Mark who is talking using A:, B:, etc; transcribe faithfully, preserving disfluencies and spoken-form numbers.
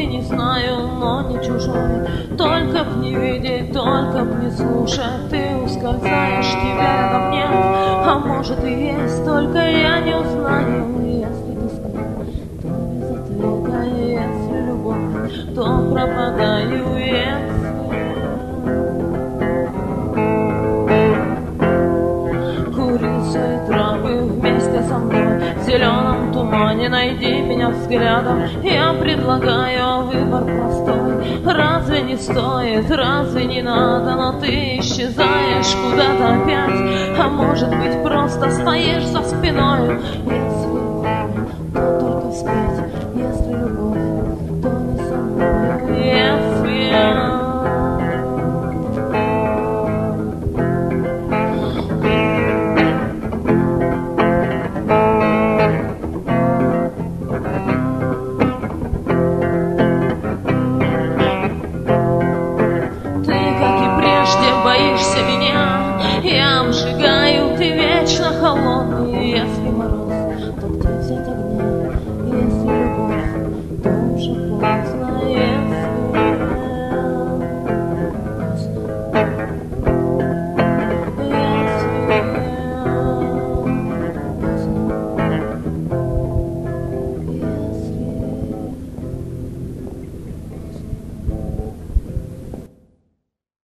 A: ты не знаю, но не чужой. Только б не видеть, только б не слушать, ты ускользаешь, тебя рядом нет. А может и есть, только я не узнаю. Если ты скажешь, то без ответа. Если любовь, то пропадаю. Если курица и травы вместе со мной в зеленом тумане, найди меня взглядом. Я предлагаю выбор простой. Разве не стоит, разве не надо? Но ты исчезаешь куда-то опять. А может быть, просто стоишь за спиной. Если любовь, то только спеть. Если любовь, то не со мной. Если я боишься меня, я обжигаю, ты вечно холодный. Если мороз, то где